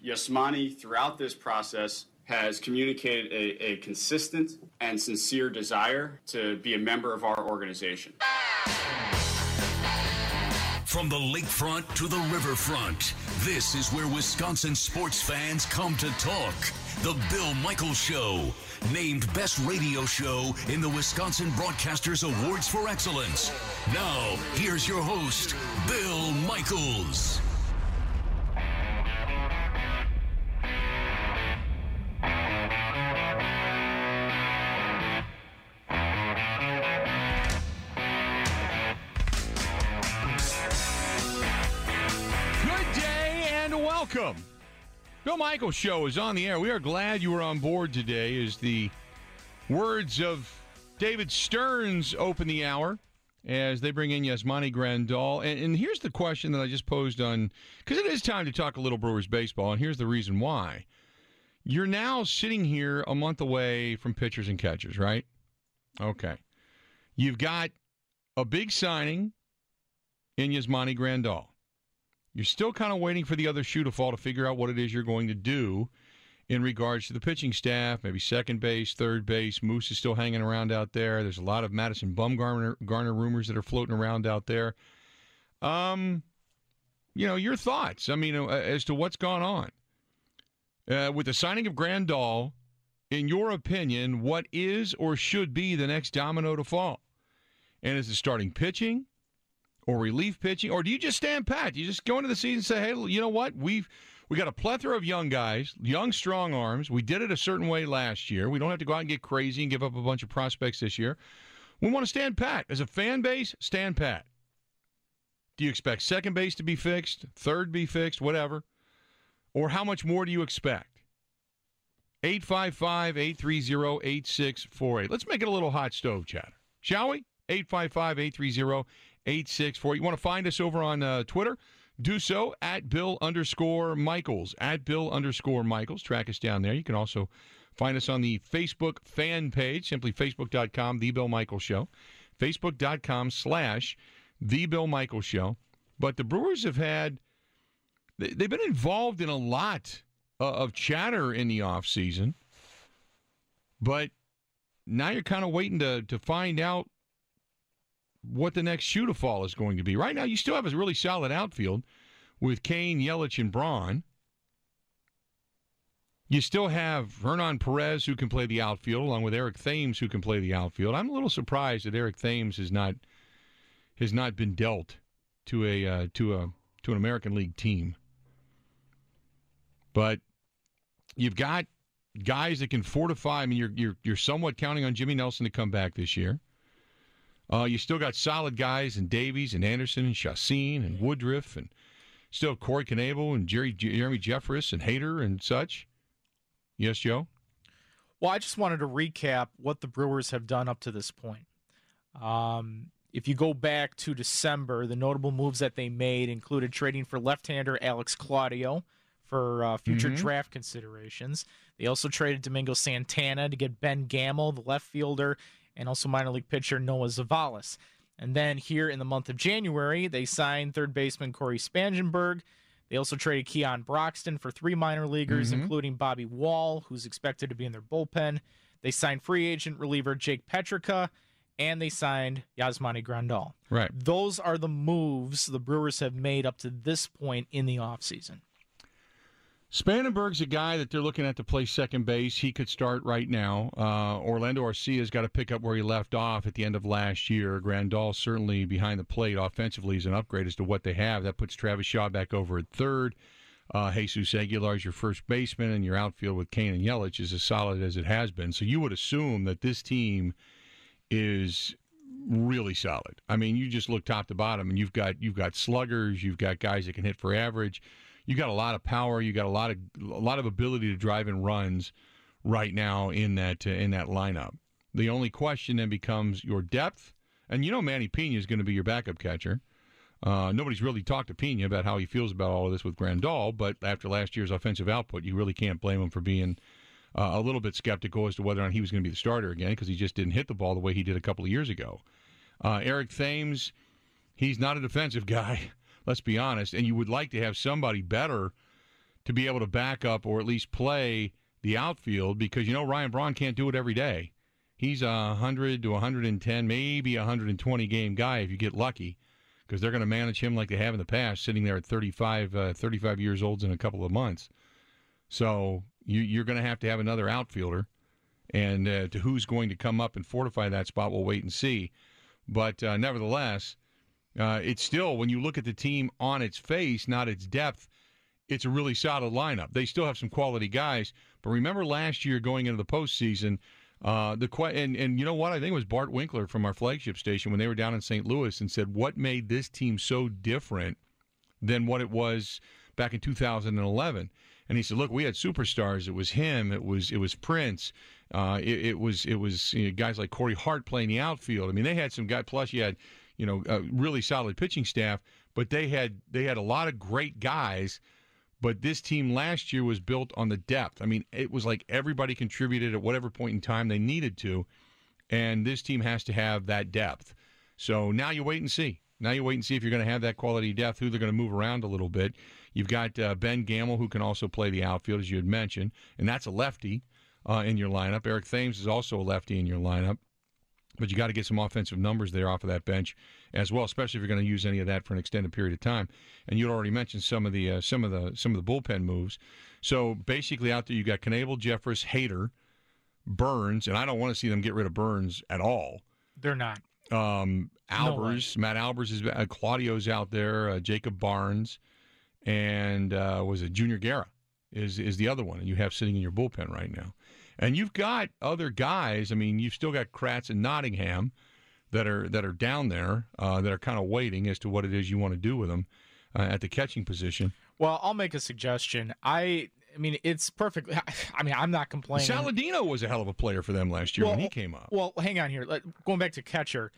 Yasmani, throughout this process, has communicated a consistent and sincere desire to be a member of our organization. From the lakefront to the riverfront, this is where Wisconsin sports fans come to talk. The Bill Michaels Show, named Best Radio Show in the Wisconsin Broadcasters Awards for Excellence. Now, here's your host, Bill Michaels. Welcome. Bill Michaels Show is on the air. We are glad you were on board today as the words of David Stearns open the hour as they bring in Yasmani Grandal. And here's the question that I just posed on, because it is time to talk a little Brewers baseball, and here's the reason why. You're now sitting here a month away from pitchers and catchers, right? Okay. You've got a big signing in Yasmani Grandal. You're still kind of waiting for the other shoe to fall to figure out what it is you're going to do in regards to the pitching staff, maybe second base, third base. Moose is still hanging around out there. There's a lot of Madison Bumgarner rumors that are floating around out there. Your thoughts, as to what's gone on. With the signing of Grandal, in your opinion, what is or should be the next domino to fall? And is it starting pitching? Or relief pitching, or do you just stand pat? Do you just go into the season and say, hey, you know what? We got a plethora of young guys, young, strong arms. We did it a certain way last year. We don't have to go out and get crazy and give up a bunch of prospects this year. We want to stand pat. As a fan base, stand pat. Do you expect second base to be fixed, third be fixed, whatever? Or how much more do you expect? 855-830-8648. Let's make it a little hot stove chatter, shall we? 855-830-8648. You want to find us over on Twitter? Do so at Bill_Michaels. At Bill_Michaels. Track us down there. You can also find us on the Facebook fan page, simply facebook.com, The Bill Michaels Show. Facebook.com/The Bill Michaels Show. But the Brewers have they've been involved in a lot of chatter in the offseason. But now you're kind of waiting to find out what the next shoe to fall is going to be. Right now, you still have a really solid outfield with Kane, Yelich, and Braun. You still have Hernan Perez, who can play the outfield, along with Eric Thames, who can play the outfield. I'm a little surprised that Eric Thames has not been dealt to an American League team. But you've got guys that can fortify. You're somewhat counting on Jimmy Nelson to come back this year. You still got solid guys in Davies and Anderson and Chacin and Woodruff, and still Corey Knebel and Jeremy Jeffress and Hader and such. Yes, Joe? Well, I just wanted to recap what the Brewers have done up to this point. If you go back to December, the notable moves that they made included trading for left-hander Alex Claudio for future draft considerations. They also traded Domingo Santana to get Ben Gamel, the left fielder, and also minor league pitcher Noah Zavalis. And then here in the month of January, they signed third baseman Corey Spangenberg. They also traded Keon Broxton for 3 minor leaguers, including Bobby Wall, who's expected to be in their bullpen. They signed free agent reliever Jake Petrica, and they signed Yasmani Grandal. Right. Those are the moves the Brewers have made up to this point in the offseason. Spangenberg's a guy that they're looking at to play second base. He could start right now. Orlando Arcia's got to pick up where he left off at the end of last year. Grandal certainly behind the plate offensively is an upgrade as to what they have. That puts Travis Shaw back over at third. Jesus Aguilar is your first baseman, and your outfield with Kane and Yelich is as solid as it has been. So you would assume that this team is really solid. You just look top to bottom, and you've got sluggers, you've got guys that can hit for average. You got a lot of power. You got a lot of ability to drive in runs right now in that lineup. The only question then becomes your depth, and Manny Pena is going to be your backup catcher. Nobody's really talked to Pena about how he feels about all of this with Grandal, but after last year's offensive output, you really can't blame him for being a little bit skeptical as to whether or not he was going to be the starter again, because he just didn't hit the ball the way he did a couple of years ago. Eric Thames, he's not a defensive guy. Let's be honest, and you would like to have somebody better to be able to back up or at least play the outfield because, Ryan Braun can't do it every day. He's a 100 to 110, maybe 120 game guy if you get lucky, because they're going to manage him like they have in the past, sitting there at 35 years old in a couple of months. So you're going to have another outfielder, and to who's going to come up and fortify that spot, we'll wait and see. But nevertheless, it's still, when you look at the team on its face, not its depth, it's a really solid lineup. They still have some quality guys, but remember last year going into the postseason, and you know what? I think it was Bart Winkler from our flagship station when they were down in St. Louis and said, what made this team so different than what it was back in 2011? And he said, look, we had superstars. It was him. It was Prince. It was guys like Corey Hart playing the outfield. I mean, they had some guys. Plus, you had a really solid pitching staff, but they had a lot of great guys. But this team last year was built on the depth. I mean, it was like everybody contributed at whatever point in time they needed to, and this team has to have that depth. So now you wait and see. Now you wait and see if you're going to have that quality depth, who they're going to move around a little bit. You've got Ben Gamel, who can also play the outfield, as you had mentioned, and that's a lefty in your lineup. Eric Thames is also a lefty in your lineup. But you got to get some offensive numbers there off of that bench as well, especially if you're going to use any of that for an extended period of time. And you already mentioned some of the bullpen moves. So basically, out there you got Knebel, Jeffress, Hader, Burns, and I don't want to see them get rid of Burns at all. They're not. Albers, Matt Albers is Claudio's out there. Jacob Barnes, and was it Junior Guerra is the other one, and you have sitting in your bullpen right now. And you've got other guys. I mean, you've still got Kratz and Nottingham that are down there that are kind of waiting as to what it is you want to do with them at the catching position. Well, I'll make a suggestion. I mean, it's perfect. I mean, I'm not complaining. Saladino was a hell of a player for them last year when he came up. Well, hang on here. Going back to catcher,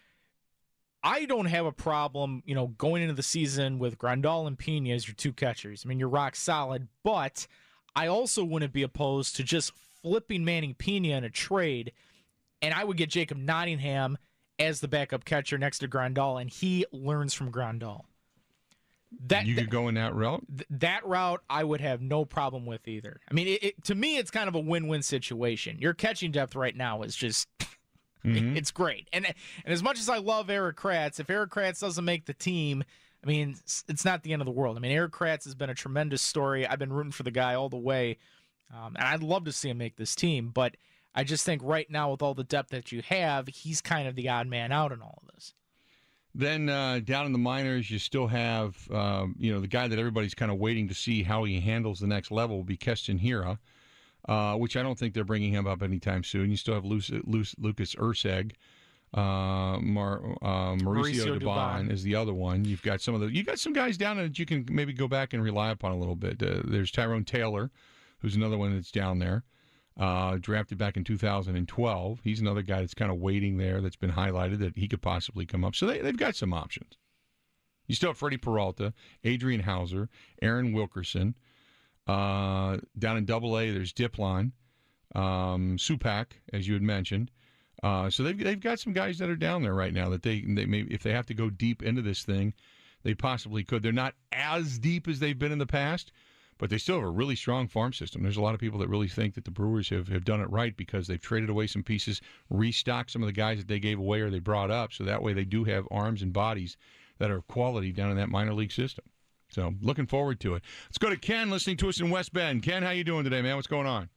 I don't have a problem, going into the season with Grandal and Pena as your two catchers. I mean, you're rock solid, but I also wouldn't be opposed to just flipping Manny Pena in a trade, and I would get Jacob Nottingham as the backup catcher next to Grandal, and he learns from Grandal. You could go in that route? That route I would have no problem with either. I mean, to me, it's kind of a win-win situation. Your catching depth right now is just it's great. And as much as I love Eric Kratz, if Eric Kratz doesn't make the team, I mean, it's not the end of the world. I mean, Eric Kratz has been a tremendous story. I've been rooting for the guy all the way. And I'd love to see him make this team, but I just think right now with all the depth that you have, he's kind of the odd man out in all of this. Then down in the minors, you still have, the guy that everybody's kind of waiting to see how he handles the next level will be Keston Hiura, which I don't think they're bringing him up anytime soon. You still have Lucas Urseg. Mauricio Dubon is the other one. You got some guys down there that you can maybe go back and rely upon a little bit. There's Tyrone Taylor, who's another one that's down there, drafted back in 2012. He's another guy that's kind of waiting there that's been highlighted that he could possibly come up. So they've got some options. You still have Freddie Peralta, Adrian Hauser, Aaron Wilkerson. Down in Double-A, there's Diplon, Supak, as you had mentioned. So they've got some guys that are down there right now that they may, if they have to go deep into this thing, they possibly could. They're not as deep as they've been in the past, but they still have a really strong farm system. There's a lot of people that really think that the Brewers have done it right because they've traded away some pieces, restocked some of the guys that they gave away or they brought up, so that way they do have arms and bodies that are of quality down in that minor league system. So looking forward to it. Let's go to Ken listening to us in West Bend. Ken, how you doing today, man? What's going on?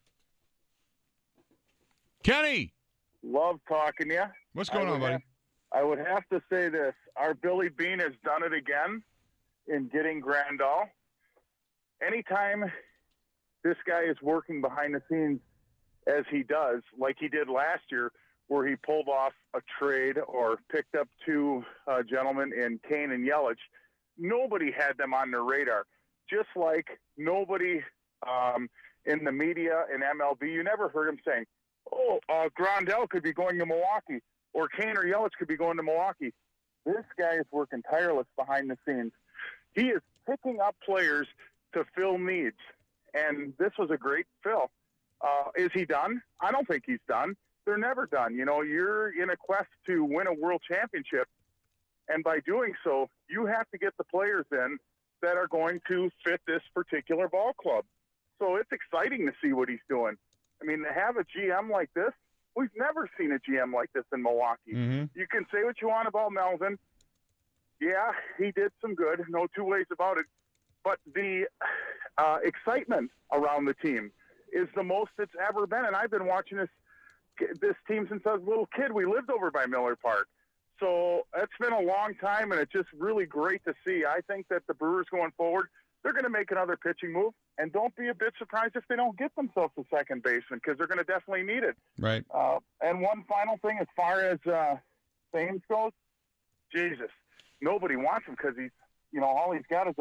Kenny! Love talking to you. What's going on, buddy? I would have to say this. Our Billy Beane has done it again in getting Grandal. Anytime this guy is working behind the scenes as he does, like he did last year, where he pulled off a trade or picked up two gentlemen in Kane and Yelich, nobody had them on their radar. Just like nobody in the media in MLB, you never heard him saying, Grandal could be going to Milwaukee, or Kane or Yelich could be going to Milwaukee. This guy is working tireless behind the scenes. He is picking up players to fill needs, and this was a great fill. Is he done? I don't think he's done. They're never done. You know, you're in a quest to win a world championship, and by doing so, you have to get the players in that are going to fit this particular ball club. So it's exciting to see what he's doing. I mean, to have a GM like this, we've never seen a GM like this in Milwaukee. Mm-hmm. You can say what you want about Melvin. Yeah, he did some good, no two ways about it. But the excitement around the team is the most it's ever been. And I've been watching this team since I was a little kid. We lived over by Miller Park. So it's been a long time, and it's just really great to see. I think that the Brewers going forward, they're going to make another pitching move. And don't be a bit surprised if they don't get themselves a second baseman, because they're going to definitely need it. Right. And one final thing, as far as Thames goes, Jesus, nobody wants him because he's, all he's got is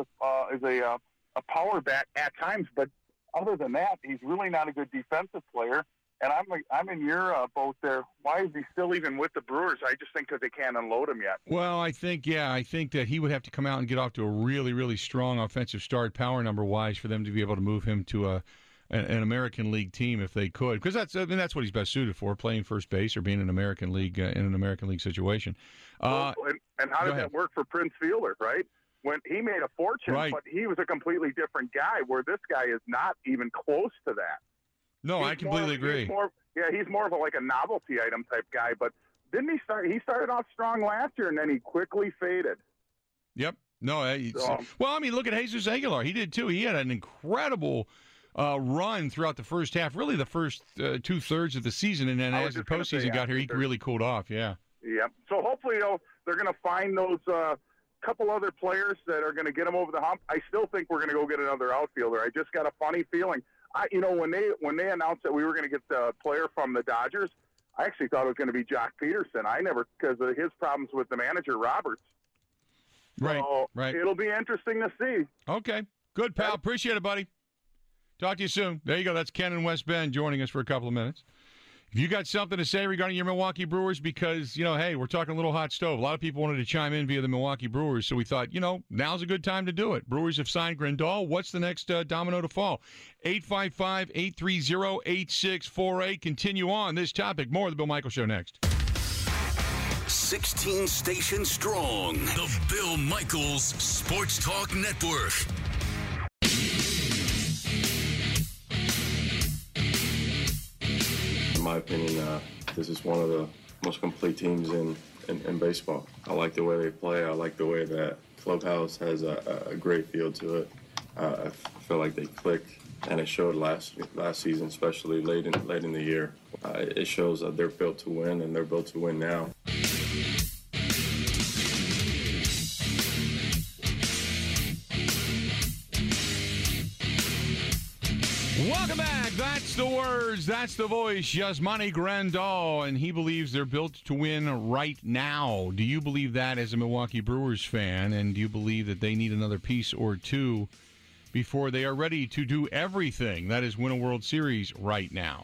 a power bat at times. But other than that, he's really not a good defensive player. And I'm in your boat there. Why is he still even with the Brewers? I just think because they can't unload him yet. Well, I think that he would have to come out and get off to a really, really strong offensive start, power number wise, for them to be able to move him to an American League team if they could, because that's what he's best suited for, playing first base or being in an American League situation. And how did that work for Prince Fielder? Right, when he made a fortune, right. But he was a completely different guy. Where this guy is not even close to that. No, I completely agree. He's more of a novelty item type guy. But didn't he start? He started off strong last year, and then he quickly faded. Yep. No. Well, I mean, look at Jesus Aguilar. He did too. He had an incredible run throughout the first half, really the first 2/3 of the season, and then as the postseason got here, he really cooled off. Yeah. Yep. So hopefully, they're going to find those couple other players that are going to get them over the hump. I still think we're going to go get another outfielder. I just got a funny feeling. When they announced that we were going to get the player from the Dodgers, I actually thought it was going to be Jock Peterson. Because of his problems with the manager, Roberts. Right, so right. It'll be interesting to see. Okay. Good, pal. Appreciate it, buddy. Talk to you soon. There you go. That's Ken in West Bend joining us for a couple of minutes. If you got something to say regarding your Milwaukee Brewers, because, hey, we're talking a little hot stove. A lot of people wanted to chime in via the Milwaukee Brewers, so we thought, now's a good time to do it. Brewers have signed Grandal. What's the next domino to fall? 855-830-8648. Continue on this topic. More of the Bill Michaels Show next. 16 stations strong. The Bill Michaels Sports Talk Network. In my opinion, this is one of the most complete teams in baseball. I like the way they play. I like the way that Clubhouse has a great feel to it. I feel like they click, and it showed last season, especially late in the year. It shows that they're built to win, and they're built to win now. Welcome back. That's the words. That's the voice. Yasmani Grandal, and he believes they're built to win right now. Do you believe that as a Milwaukee Brewers fan, and do you believe that they need another piece or two before they are ready to do everything, that is win a World Series right now?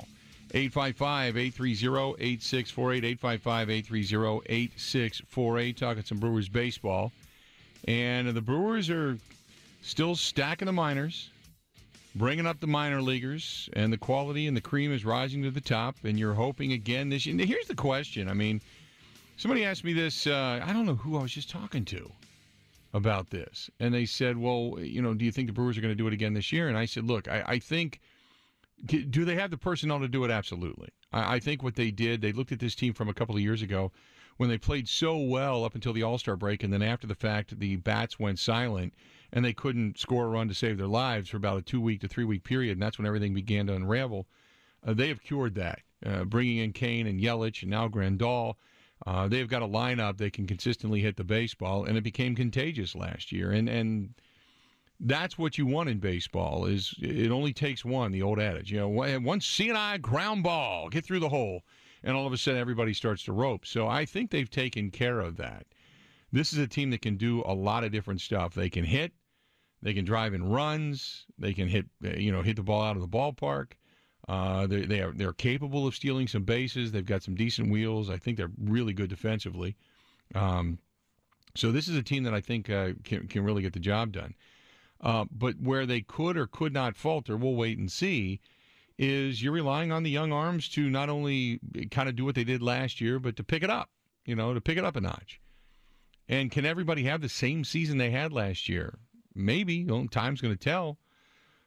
855-830-8648, 855-830-8648, talking some Brewers baseball. And the Brewers are still stacking the minors, bringing up the minor leaguers, and the quality and the cream is rising to the top, and you're hoping again this year. Here's the question. I mean, somebody asked me this, I don't know who I was just talking to about this, and they said, well, do you think the Brewers are going to do it again this year? And I said, look, I think, do they have the personnel to do it? Absolutely. I think what they did, they looked at this team from a couple of years ago when they played so well up until the All-Star break, and then after the fact, the bats went silent, and they couldn't score a run to save their lives for about a 2-week to 3-week period, and that's when everything began to unravel. They have cured that, bringing in Kane and Yelich and now Grandal. They've got a lineup that can consistently hit the baseball, and it became contagious last year. And that's what you want in baseball, is it only takes one, the old adage. One C&I ground ball, get through the hole, and all of a sudden everybody starts to rope. So I think they've taken care of that. This is a team that can do a lot of different stuff. They can hit, they can drive in runs, they can hit the ball out of the ballpark. They're capable of stealing some bases. They've got some decent wheels. I think they're really good defensively. So this is a team that I think can really get the job done. But where they could or could not falter, we'll wait and see, is you're relying on the young arms to not only kind of do what they did last year, but to pick it up, to pick it up a notch. And can everybody have the same season they had last year? Maybe. Time's going to tell.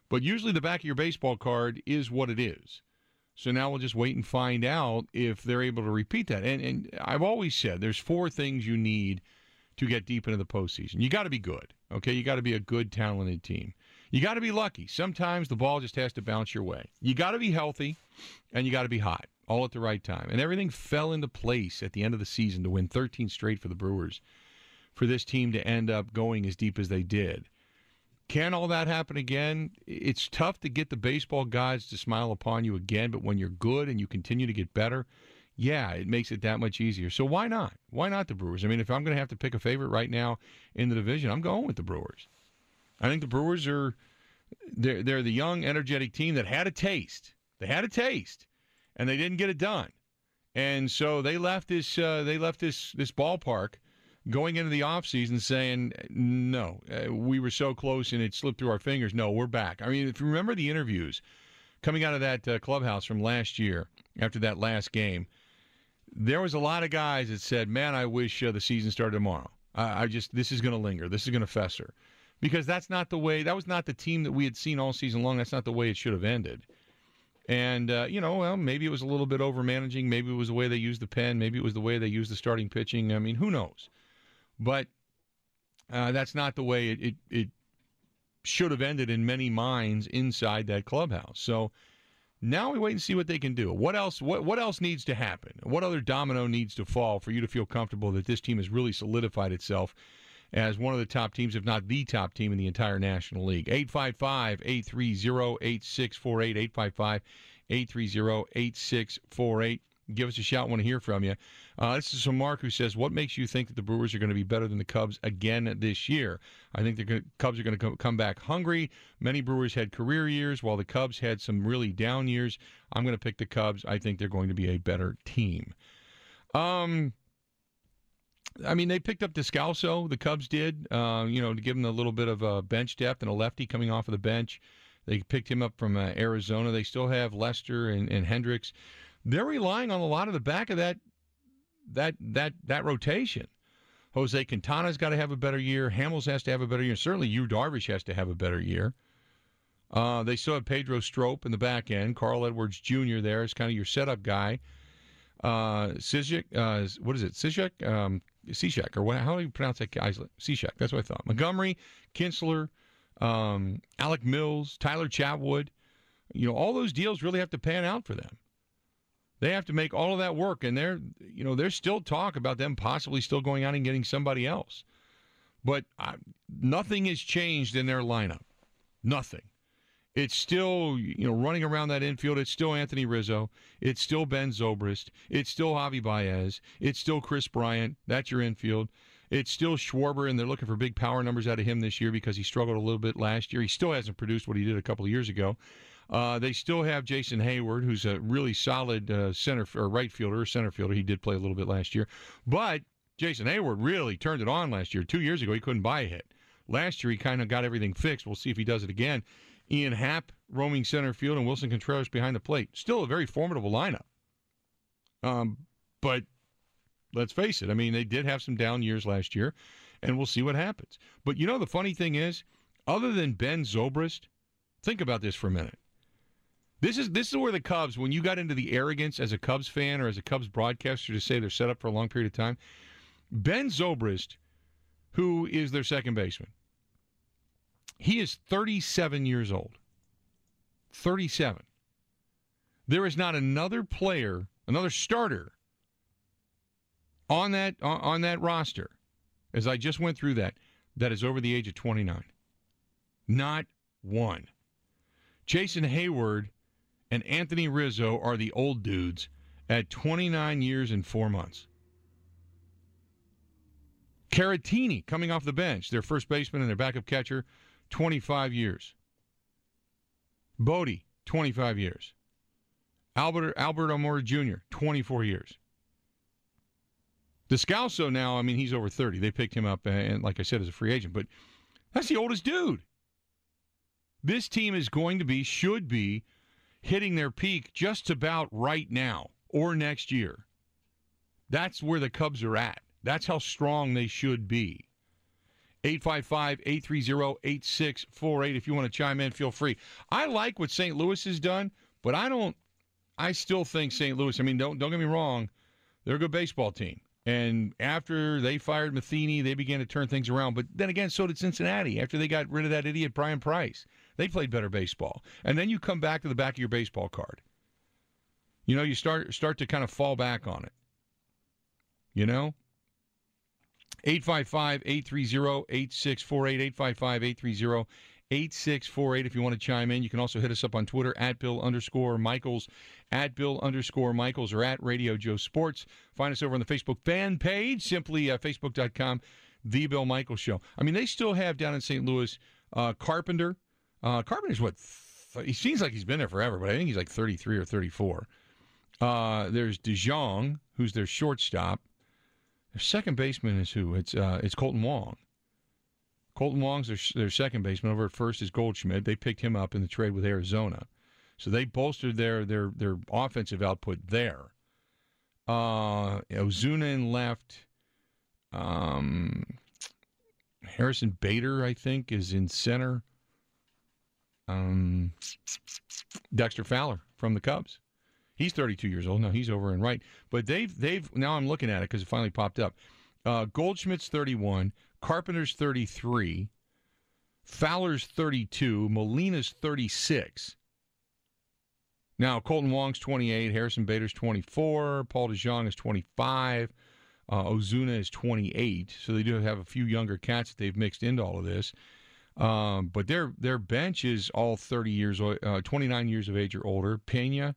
But usually the back of your baseball card is what it is. So now we'll just wait and find out if they're able to repeat that. And I've always said there's 4 things you need to get deep into the postseason. You got to be good, okay? You got to be a good, talented team. You got to be lucky. Sometimes the ball just has to bounce your way. You got to be healthy, and you got to be hot, all at the right time. And everything fell into place at the end of the season to win 13 straight for the Brewers, for this team to end up going as deep as they did. Can all that happen again? It's tough to get the baseball gods to smile upon you again, but when you're good and you continue to get better, yeah, it makes it that much easier. So why not? Why not the Brewers? I mean, if I'm going to have to pick a favorite right now in the division, I'm going with the Brewers. I think the Brewers they're the young, energetic team that had a taste. They had a taste, and they didn't get it done. And so they left this ballpark going into the offseason saying, no, we were so close and it slipped through our fingers. No, we're back. I mean, if you remember the interviews coming out of that clubhouse from last year after that last game, there was a lot of guys that said, man, I wish the season started tomorrow. This is going to linger. This is going to fester. Because that was not the team that we had seen all season long. That's not the way it should have ended. And, well, maybe it was a little bit over-managing. Maybe it was the way they used the pen. Maybe it was the way they used the starting pitching. I mean, who knows? But that's not the way it should have ended in many minds inside that clubhouse. So now we wait and see what they can do. What else needs to happen? What other domino needs to fall for you to feel comfortable that this team has really solidified itself as one of the top teams, if not the top team in the entire National League? 855-830-8648, 855-830-8648. Give us a shout. I want to hear from you. This is from Mark, who says, what makes you think that the Brewers are going to be better than the Cubs again this year? I think the Cubs are going to come back hungry. Many Brewers had career years, while the Cubs had some really down years. I'm going to pick the Cubs. I think they're going to be a better team. I mean, they picked up Descalso, the Cubs did, to give them a little bit of bench depth and a lefty coming off of the bench. They picked him up from Arizona. They still have Lester and Hendricks. They're relying on a lot of the back of that rotation. Jose Quintana's got to have a better year. Hamels has to have a better year. Certainly, Yu Darvish has to have a better year. They still have Pedro Strop in the back end. Carl Edwards Jr. there is kind of your setup guy. Cishek, what is it? Cishek, or how do you pronounce that guy's name? Cishek, that's what I thought. Montgomery, Kinsler, Alec Mills, Tyler Chatwood. All those deals really have to pan out for them. They have to make all of that work, and there's still talk about them possibly still going out and getting somebody else. But nothing has changed in their lineup. Nothing. It's still, running around that infield. It's still Anthony Rizzo. It's still Ben Zobrist. It's still Javi Baez. It's still Chris Bryant. That's your infield. It's still Schwarber, and they're looking for big power numbers out of him this year because he struggled a little bit last year. He still hasn't produced what he did a couple of years ago. They still have Jason Hayward, who's a really solid right fielder or center fielder. He did play a little bit last year. But Jason Hayward really turned it on last year. 2 years ago, he couldn't buy a hit. Last year, he kind of got everything fixed. We'll see if he does it again. Ian Happ roaming center field and Wilson Contreras behind the plate. Still a very formidable lineup. But let's face it. I mean, they did have some down years last year, and we'll see what happens. But the funny thing is, other than Ben Zobrist, think about this for a minute. This is where the Cubs, when you got into the arrogance as a Cubs fan or as a Cubs broadcaster to say they're set up for a long period of time, Ben Zobrist, who is their second baseman, he is 37 years old. 37. There is not another player, another starter on that roster, as I just went through that is over the age of 29. Not one. Jason Hayward and Anthony Rizzo are the old dudes at 29 years and 4 months. Caratini coming off the bench, their first baseman and their backup catcher, 25 years. Bodie, 25 years. Albert Almora Jr., 24 years. Descalso now, I mean, he's over 30. They picked him up, and like I said, as a free agent. But that's the oldest dude. This team is going to be, should be, hitting their peak just about right now or next year. That's where the Cubs are at. That's how strong they should be. 855-830-8648. If you want to chime in, feel free. I like what St. Louis has done, but I still think St. Louis, I mean, don't get me wrong, they're a good baseball team. And after they fired Matheny, they began to turn things around. But then again, so did Cincinnati after they got rid of that idiot Brian Price. They played better baseball. And then you come back to the back of your baseball card. You know, you start to kind of fall back on it. You know? 855-830-8648, 855-830-8648 if you want to chime in. You can also hit us up on Twitter at Bill_Michaels, at Bill_Michaels, or at Radio Joe Sports. Find us over on the Facebook fan page, simply facebook.com, The Bill Michaels Show. I mean, they still have down in St. Louis Carpenter. Carpenter's he seems like he's been there forever, but I think he's like 33 or 34. There's DeJong, who's their shortstop. Their second baseman is who? It's Colton Wong. Colton Wong's their second baseman. Over at first is Goldschmidt. They picked him up in the trade with Arizona. So they bolstered their offensive output there. Ozuna in left. Harrison Bader, I think, is in center. Dexter Fowler from the Cubs. He's 32 years old. Now he's over in right. But they've now I'm looking at it because it finally popped up. Goldschmidt's 31. Carpenter's 33. Fowler's 32. Molina's 36. Now Colton Wong's 28. Harrison Bader's 24. Paul DeJong is 25. Ozuna is 28. So they do have a few younger cats that they've mixed into all of this. But their bench is all 29 years of age or older. Pena,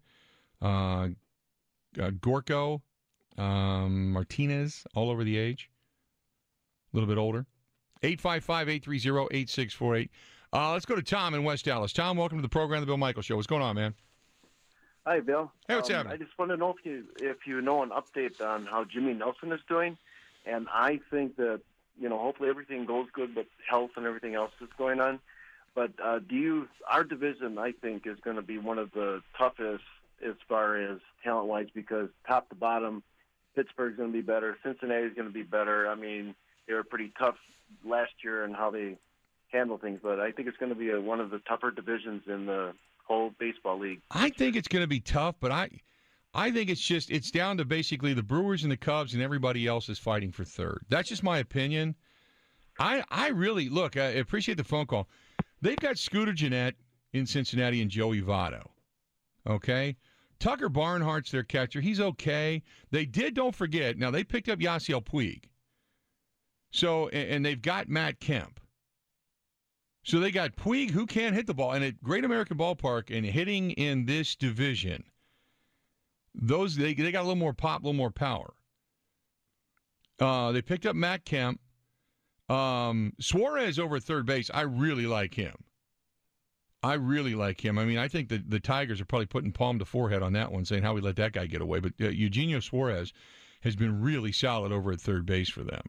Gorko, Martinez, all over the age. A little bit older. 855-830-8648. Let's go to Tom in West Dallas. Tom, welcome to the program, The Bill Michaels Show. What's going on, man? Hi, Bill. Hey, what's happening? I just want to know if you know an update on how Jimmy Nelson is doing. And I think that, hopefully everything goes good with health and everything else that's going on. But our division, I think, is going to be one of the toughest as far as talent-wise because top to bottom, Pittsburgh's going to be better. Cincinnati's going to be better. I mean, they were pretty tough last year in how they handle things, but I think it's going to be one of the tougher divisions in the whole baseball league. I think it's going to be tough, but I think it's down to basically the Brewers and the Cubs and everybody else is fighting for third. That's just my opinion. I really, look, I appreciate the phone call. They've got Scooter Gennett in Cincinnati and Joey Votto. Okay? Tucker Barnhart's their catcher. He's okay. They don't forget, now they picked up Yasiel Puig. So, and they've got Matt Kemp. So they got Puig, who can't hit the ball. And at Great American Ballpark and hitting in this division, they got a little more pop, a little more power. They picked up Matt Kemp. Suarez over at third base, I really like him. I mean, I think the Tigers are probably putting palm to forehead on that one, saying how we let that guy get away. But Eugenio Suarez has been really solid over at third base for them.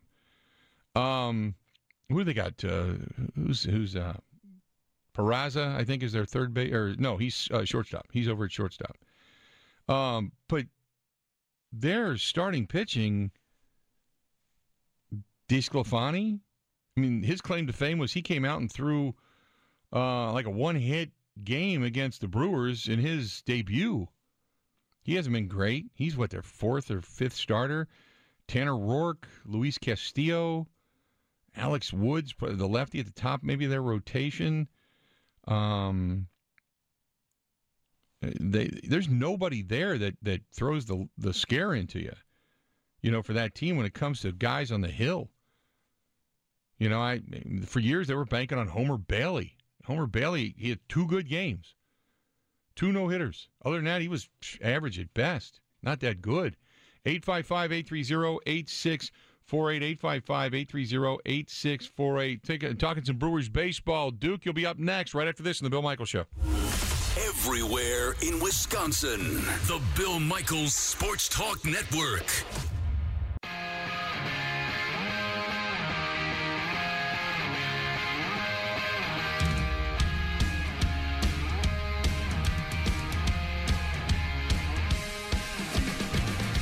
Who do they got? Who's Peraza, I think, is their third base. Or no, he's shortstop. He's over at shortstop. But their starting pitching, DeSclafani, I mean, his claim to fame was he came out and threw like a one-hit game against the Brewers in his debut. He hasn't been great. He's, their fourth or fifth starter. Tanner Roark, Luis Castillo, Alex Woods, the lefty at the top, maybe their rotation. There's nobody there that throws the scare into you, for that team when it comes to guys on the hill. For years they were banking on Homer Bailey. Homer Bailey, he had 2 good games, 2 no-hitters. Other than that, he was average at best, not that good. 855-830-8648, 855-830-8648. Talking some Brewers baseball. Duke, you'll be up next right after this in the Bill Michaels Show. Everywhere in Wisconsin, the Bill Michaels Sports Talk Network.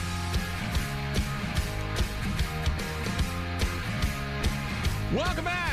Welcome back.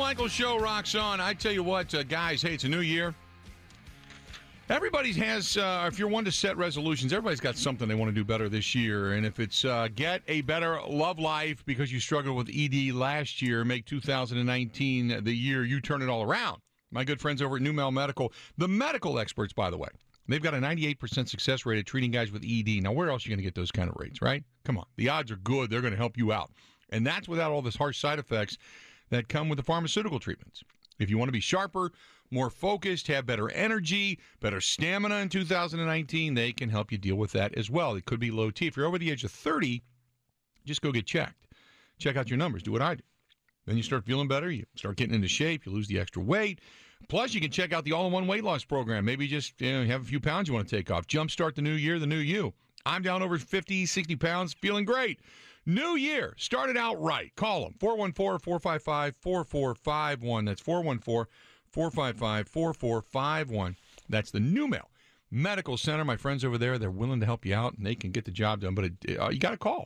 Michaels Show rocks on. I tell you what, guys, hey, it's a new year. Everybody has, if you're one to set resolutions, everybody's got something they want to do better this year. And if it's get a better love life because you struggled with ED last year, make 2019 the year you turn it all around. My good friends over at Numel Medical, the medical experts, by the way, they've got a 98% success rate at treating guys with ED. Now, where else are you going to get those kind of rates, right? Come on. The odds are good. They're going to help you out. And that's without all this harsh side effects that come with the pharmaceutical treatments. If you want to be sharper, more focused, have better energy, better stamina in 2019, they can help you deal with that as well. It could be low T. If you're over the age of 30, just go get checked. Check out your numbers. Do what I do. Then you start feeling better. You start getting into shape. You lose the extra weight. Plus, you can check out the all-in-one weight loss program. Maybe just have a few pounds you want to take off. Jumpstart the new year, the new you. I'm down over 50, 60 pounds, feeling great. New year. Started out right. Call them. 414-455-4451. That's 414-455-4451. That's the Numel Medical Center. My friends over there, they're willing to help you out, and they can get the job done. But you got to call.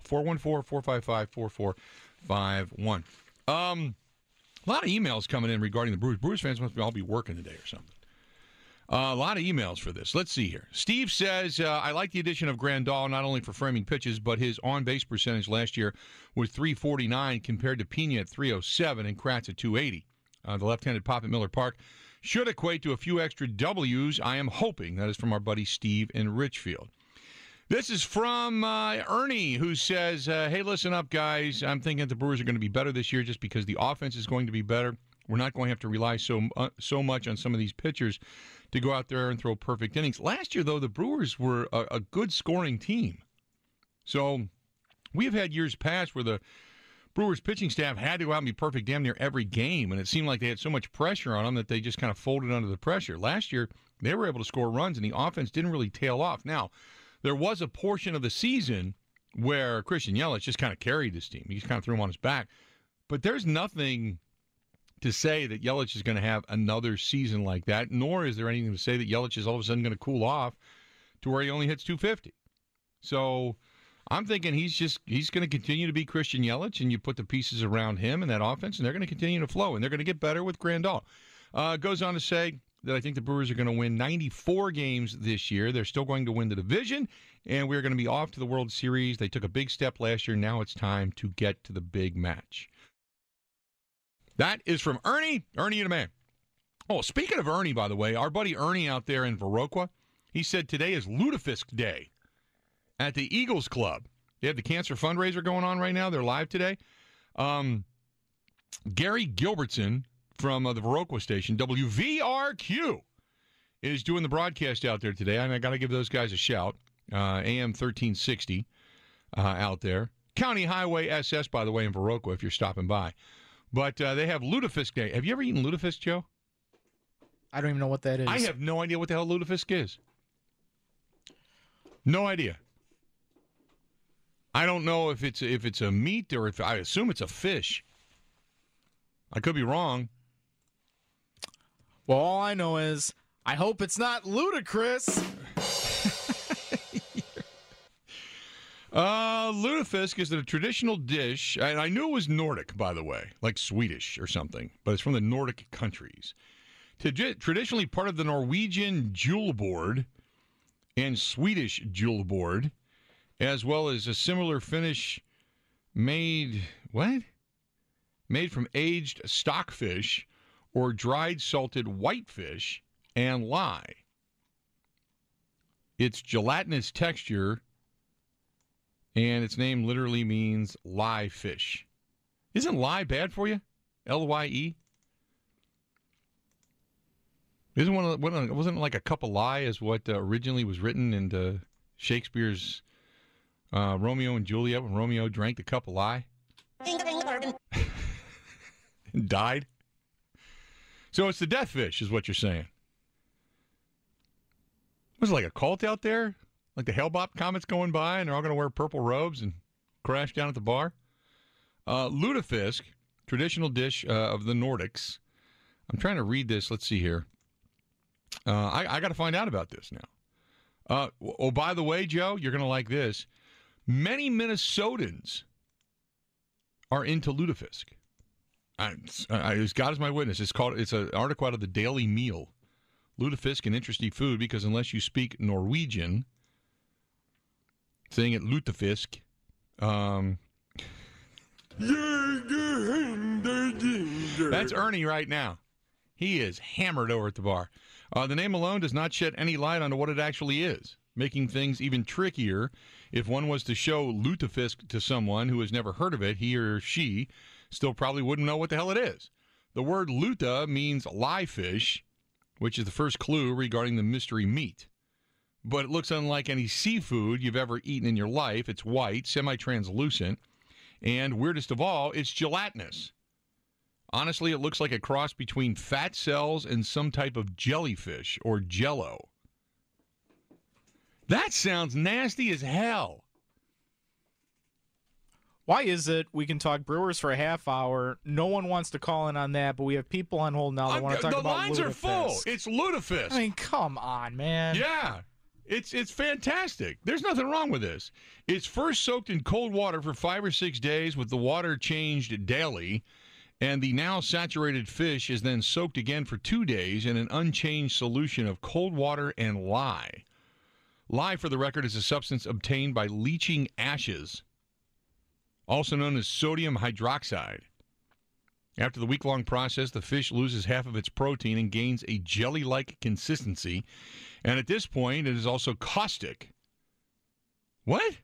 414-455-4451. A lot of emails coming in regarding the Brewers. Brewers fans must all be working today or something. A lot of emails for this. Let's see here. Steve says, I like the addition of Grandal, not only for framing pitches, but his on-base percentage last year was .349 compared to Pena at .307 and Kratz at .280. The left-handed pop at Miller Park should equate to a few extra W's, I am hoping. That is from our buddy Steve in Richfield. This is from Ernie, who says, hey, listen up, guys. I'm thinking the Brewers are going to be better this year just because the offense is going to be better. We're not going to have to rely so much on some of these pitchers to go out there and throw perfect innings. Last year, though, the Brewers were a good scoring team. So we've had years past where the Brewers pitching staff had to go out and be perfect damn near every game, and it seemed like they had so much pressure on them that they just kind of folded under the pressure. Last year, they were able to score runs, and the offense didn't really tail off. Now, there was a portion of the season where Christian Yelich just kind of carried this team. He just kind of threw him on his back. But there's nothing to say that Yelich is going to have another season like that, nor is there anything to say that Yelich is all of a sudden going to cool off to where he only hits .250. So I'm thinking he's going to continue to be Christian Yelich, and you put the pieces around him and that offense, and they're going to continue to flow, and they're going to get better with Grandal. Goes on to say that I think the Brewers are going to win 94 games this year. They're still going to win the division, and we're going to be off to the World Series. They took a big step last year. Now it's time to get to the big match. That is from Ernie. Ernie, you the man. Oh, speaking of Ernie, by the way, our buddy Ernie out there in Viroqua, he said today is Lutefisk Day at the Eagles Club. They have the cancer fundraiser going on right now. They're live today. Gary Gilbertson from the Viroqua station, WVRQ, is doing the broadcast out there today. I got to give those guys a shout. AM 1360 out there. County Highway SS, by the way, in Viroqua, if you're stopping by. But they have Lutefisk Day. Have you ever eaten lutefisk, Joe? I don't even know what that is. I have no idea what the hell lutefisk is. No idea. I don't know if it's a meat or if I assume it's a fish. I could be wrong. Well, all I know is I hope it's not ludicrous. Lutefisk is a traditional dish, and I knew it was Nordic, by the way, like Swedish or something, but it's from the Nordic countries. Traditionally part of the Norwegian julebord and Swedish julebord, as well as a similar Finnish made from aged stockfish or dried salted whitefish and lye. Its gelatinous texture and its name literally means lye fish. Isn't lye bad for you? L-Y-E? Wasn't like a cup of lye is what originally was written into Shakespeare's Romeo and Juliet when Romeo drank the cup of lye? And died? So it's the death fish is what you're saying. Was it like a cult out there? Like the Hellbop comets going by, and they're all going to wear purple robes and crash down at the bar? Lutefisk, traditional dish of the Nordics. I'm trying to read this. Let's see here. I got to find out about this now. Oh, by the way, Joe, you're going to like this. Many Minnesotans are into lutefisk. As God is my witness, it's an article out of the Daily Meal. Lutefisk, an interesting food because unless you speak Norwegian, saying it lutefisk, that's Ernie right now. He is hammered over at the bar. The name alone does not shed any light onto what it actually is, making things even trickier. If one was to show lutefisk to someone who has never heard of it, he or she still probably wouldn't know what the hell it is. The word luta means live fish, which is the first clue regarding the mystery meat. But it looks unlike any seafood you've ever eaten in your life. It's white, semi-translucent, and weirdest of all, it's gelatinous. Honestly, it looks like a cross between fat cells and some type of jellyfish or jello. That sounds nasty as hell. Why is it we can talk Brewers for a half hour? No one wants to call in on that, but we have people on hold now that want to talk about the lines lutefisk. are full. It's lutefisk. I mean, come on, man. Yeah. It's fantastic. There's nothing wrong with this. It's first soaked in cold water for 5 or 6 days with the water changed daily, and the now saturated fish is then soaked again for 2 days in an unchanged solution of cold water and lye. Lye, for the record, is a substance obtained by leaching ashes, also known as sodium hydroxide. After the week-long process, the fish loses half of its protein and gains a jelly-like consistency. And at this point, it is also caustic. What?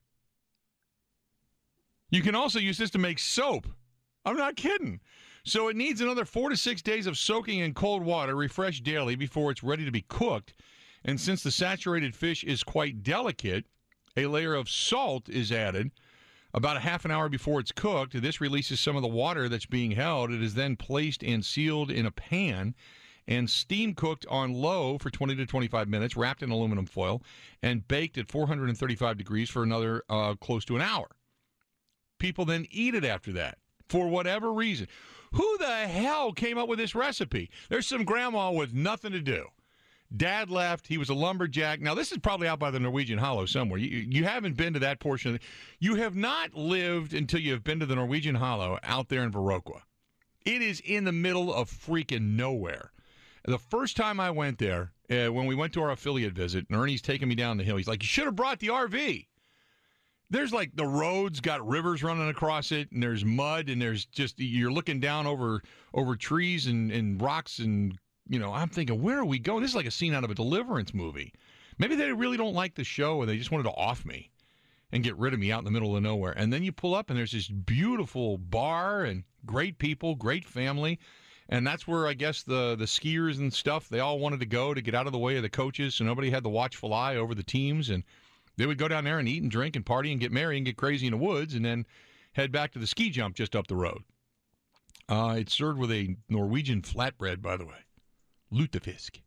You can also use this to make soap. I'm not kidding. So it needs another 4 to 6 days of soaking in cold water, refreshed daily, before it's ready to be cooked. And since the saturated fish is quite delicate, a layer of salt is added. About a half an hour before it's cooked, this releases some of the water that's being held. It is then placed and sealed in a pan and steam cooked on low for 20 to 25 minutes, wrapped in aluminum foil, and baked at 435 degrees for another close to an hour. People then eat it after that, for whatever reason. Who the hell came up with this recipe? There's some grandma with nothing to do. Dad left. He was a lumberjack. Now, this is probably out by the Norwegian Hollow somewhere. You haven't been to that portion of it. You have not lived until you have been to the Norwegian Hollow out there in Viroqua. It is in the middle of freaking nowhere. The first time I went there, when we went to our affiliate visit, and Ernie's taking me down the hill, he's like, you should have brought the RV. There's like the roads got rivers running across it, and there's mud, and there's just, you're looking down over trees and rocks and, you know, I'm thinking, where are we going? This is like a scene out of a Deliverance movie. Maybe they really don't like the show and they just wanted to off me and get rid of me out in the middle of nowhere. And then you pull up and there's this beautiful bar and great people, great family. And that's where I guess the skiers and stuff, they all wanted to go to get out of the way of the coaches so nobody had the watchful eye over the teams. And they would go down there and eat and drink and party and get merry and get crazy in the woods and then head back to the ski jump just up the road. It's served with a Norwegian flatbread, by the way. Lutefisk.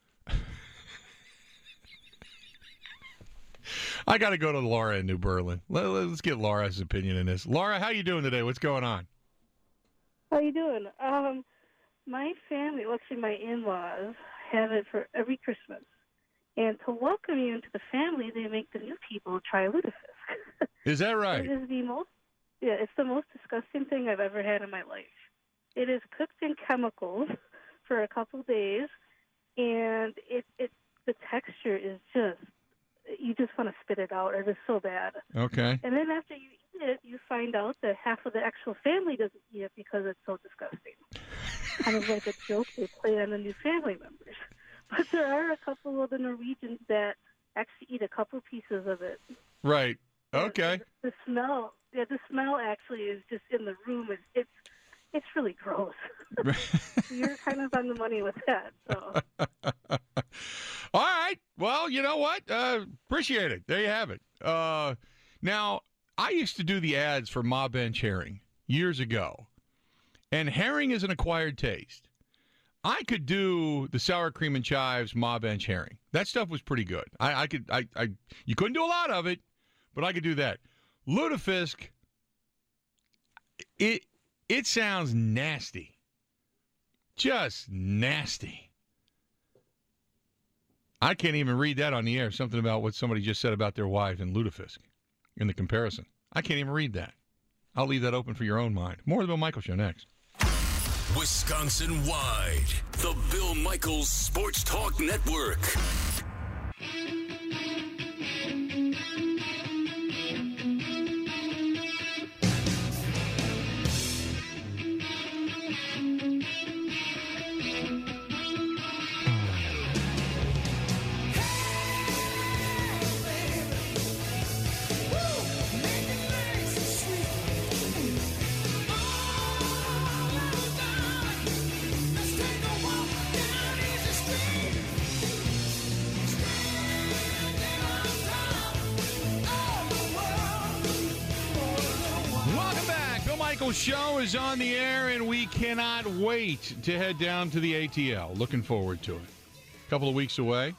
I got to go to Laura in New Berlin. Let's get Laura's opinion in this. Laura, how you doing today? What's going on? How you doing? My family, well, actually my in-laws, have it for every Christmas. And to welcome you into the family, they make the new people try lutefisk. Is that right? It is it's the most disgusting thing I've ever had in my life. It is cooked in chemicals for a couple days, and the texture is just, you just want to spit it out. It is so bad. Okay. And then after you eat it, you find out that half of the actual family doesn't eat it because it's so disgusting. Kind of like a joke they play on the new family members. But there are a couple of the Norwegians that actually eat a couple pieces of it. Right. Okay. The smell actually is just in the room. It's really gross. You're kind of on the money with that. So. All right. Well, you know what? Appreciate it. There you have it. Now, I used to do the ads for Ma Bench Herring years ago, and herring is an acquired taste. I could do the sour cream and chives Ma Bench Herring. That stuff was pretty good. You couldn't do a lot of it, but I could do that. Lutefisk, it sounds nasty. Just nasty. I can't even read that on the air. Something about what somebody just said about their wife and lutefisk in the comparison. I can't even read that. I'll leave that open for your own mind. More of the Bill Michaels Show next. Wisconsin-wide, the Bill Michaels Sports Talk Network. Show is on the air, and we cannot wait to head down to the ATL. Looking forward to it. A couple of weeks away.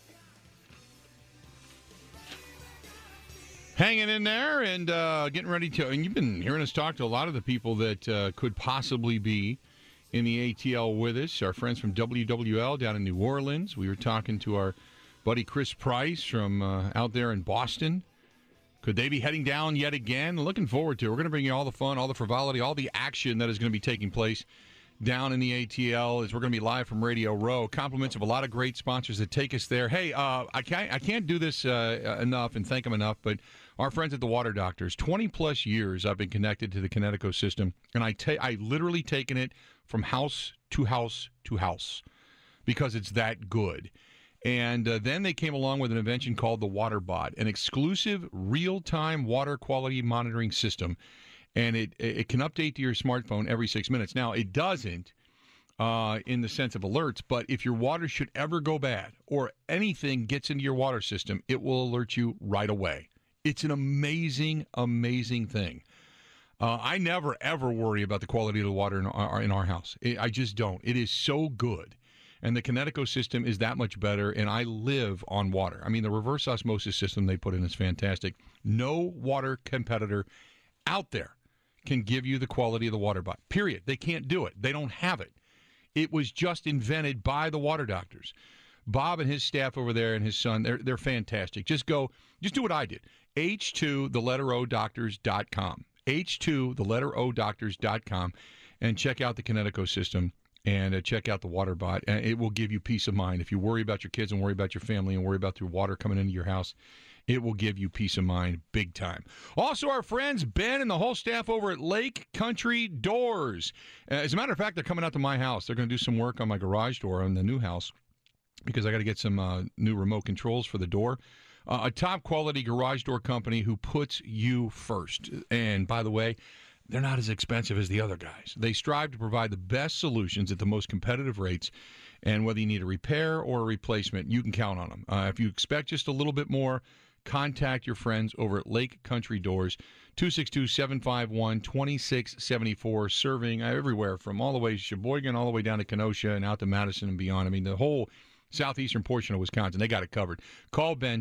Hanging in there and getting ready to. And you've been hearing us talk to a lot of the people that could possibly be in the ATL with us. Our friends from WWL down in New Orleans. We were talking to our buddy Chris Price from out there in Boston. Could they be heading down yet again? Looking forward to it. We're going to bring you all the fun, all the frivolity, all the action that is going to be taking place down in the ATL as we're going to be live from Radio Row. Compliments of a lot of great sponsors that take us there. Hey, I can't do this enough and thank them enough, but our friends at the Water Doctors, 20-plus years I've been connected to the Connecticut system, and I literally taken it from house to house to house because it's that good. And then they came along with an invention called the WaterBot, an exclusive real-time water quality monitoring system. And it can update to your smartphone every 6 minutes. Now, it doesn't in the sense of alerts, but if your water should ever go bad or anything gets into your water system, it will alert you right away. It's an amazing, amazing thing. I never, ever worry about the quality of the water in our house. I just don't. It is so good. And the Connecticut system is that much better, and I live on water. I mean, the reverse osmosis system they put in is fantastic. No water competitor out there can give you the quality of the WaterBot, period. They can't do it. They don't have it. It was just invented by the Water Doctors. Bob and his staff over there and his son, they're fantastic. Just do what I did. H2theletterodoctors.com. H2theletterodoctors.com, and check out the Connecticut system. And check out the WaterBot. And it will give you peace of mind. If you worry about your kids and worry about your family and worry about your water coming into your house, it will give you peace of mind big time. Also, our friends Ben and the whole staff over at Lake Country Doors. As a matter of fact, they're coming out to my house. They're going to do some work on my garage door on the new house because I got to get some new remote controls for the door. A top-quality garage door company who puts you first. And, by the way, they're not as expensive as the other guys. They strive to provide the best solutions at the most competitive rates, and whether you need a repair or a replacement, you can count on them. If you expect just a little bit more, contact your friends over at Lake Country Doors, 262-751-2674, serving everywhere from all the way to Sheboygan, all the way down to Kenosha and out to Madison and beyond. I mean, the whole southeastern portion of Wisconsin, they got it covered. Call Ben,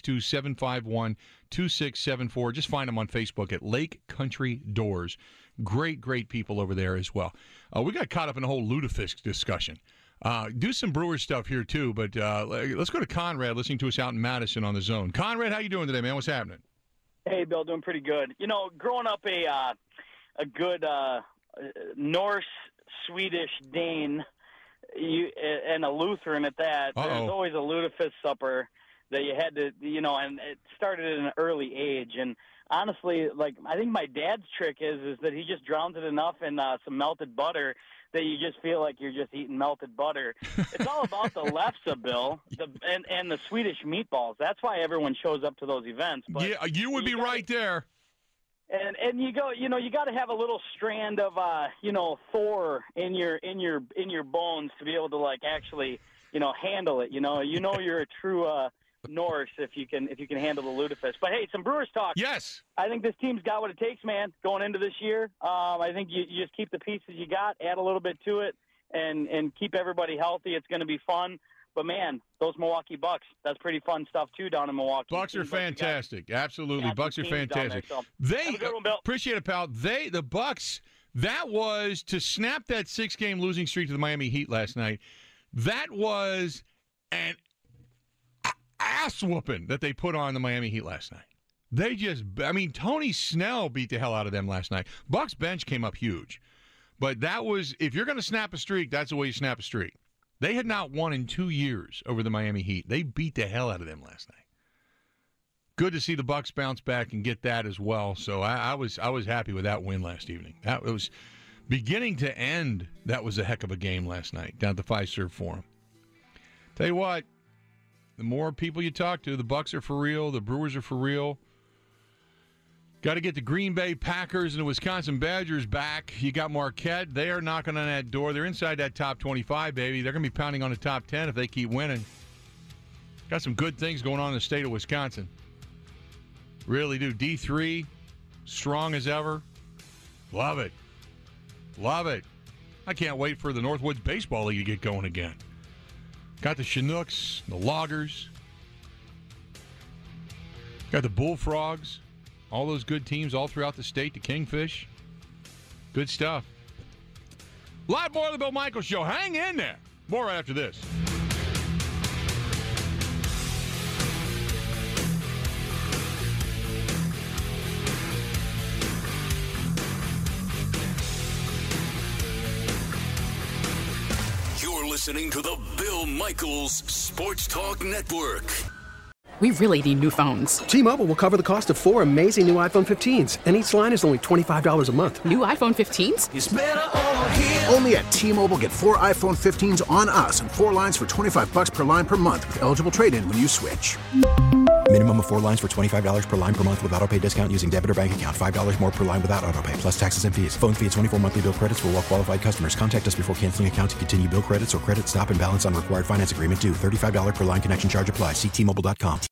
262-751-2674. Just find them on Facebook at Lake Country Doors. Great, great people over there as well. We got caught up in a whole lutefisk discussion. Do some Brewer stuff here, too, but let's go to Conrad, listening to us out in Madison on the Zone. Conrad, how you doing today, man? What's happening? Hey, Bill, doing pretty good. You know, growing up a good Norse, Swedish, Dane, and a Lutheran at that, there's always a lutefisk supper that you had to, and it started at an early age. And honestly, like, I think my dad's trick is that he just drowns it enough in some melted butter that you just feel like you're just eating melted butter. It's all about the lefse, Bill, and the Swedish meatballs. That's why everyone shows up to those events. But yeah, you would be right there. And you go, you got to have a little strand of, Thor in your bones to be able to actually, handle it. You're a true Norse if you can handle the lutefisk. But hey, some Brewers talk. Yes. I think this team's got what it takes, man. Going into this year, I think you just keep the pieces you got, add a little bit to it, and keep everybody healthy. It's going to be fun. But, man, those Milwaukee Bucks, that's pretty fun stuff, too, down in Milwaukee. Bucks are fantastic. Absolutely. Bucks are fantastic. There, so. They appreciate it, pal. The Bucks, that was to snap that 6-game losing streak to the Miami Heat last night. That was an ass whooping that they put on the Miami Heat last night. Tony Snell beat the hell out of them last night. Bucks bench came up huge. But that was, if you're going to snap a streak, that's the way you snap a streak. They had not won in 2 years over the Miami Heat. They beat the hell out of them last night. Good to see the Bucks bounce back and get that as well. So I was happy with that win last evening. That was beginning to end. That was a heck of a game last night down at the Fiserv Forum. Tell you what, the more people you talk to, the Bucks are for real, the Brewers are for real. Got to get the Green Bay Packers and the Wisconsin Badgers back. You got Marquette. They are knocking on that door. They're inside that top 25, baby. They're going to be pounding on the top 10 if they keep winning. Got some good things going on in the state of Wisconsin. Really do. D3, strong as ever. Love it. Love it. I can't wait for the Northwoods Baseball League to get going again. Got the Chinooks, the Loggers. Got the Bullfrogs. All those good teams all throughout the state. The Kingfish. Good stuff. A lot more of the Bill Michaels Show. Hang in there. More right after this. Listening to the Bill Michaels Sports Talk Network. We really need new phones. T-Mobile will cover the cost of 4 amazing new iPhone 15s, and each line is only $25 a month. New iPhone 15s? It's better over here. Only at T-Mobile, get 4 iPhone 15s on us and 4 lines for $25 per line per month with eligible trade-in when you switch. Minimum of 4 lines for $25 per line per month with autopay discount using debit or bank account. $5 more per line without autopay, plus taxes and fees. Phone fee at 24 monthly bill credits for well-qualified customers. Contact us before canceling account to continue bill credits or credit stop and balance on required finance agreement due. $35 per line connection charge applies. See T-Mobile.com.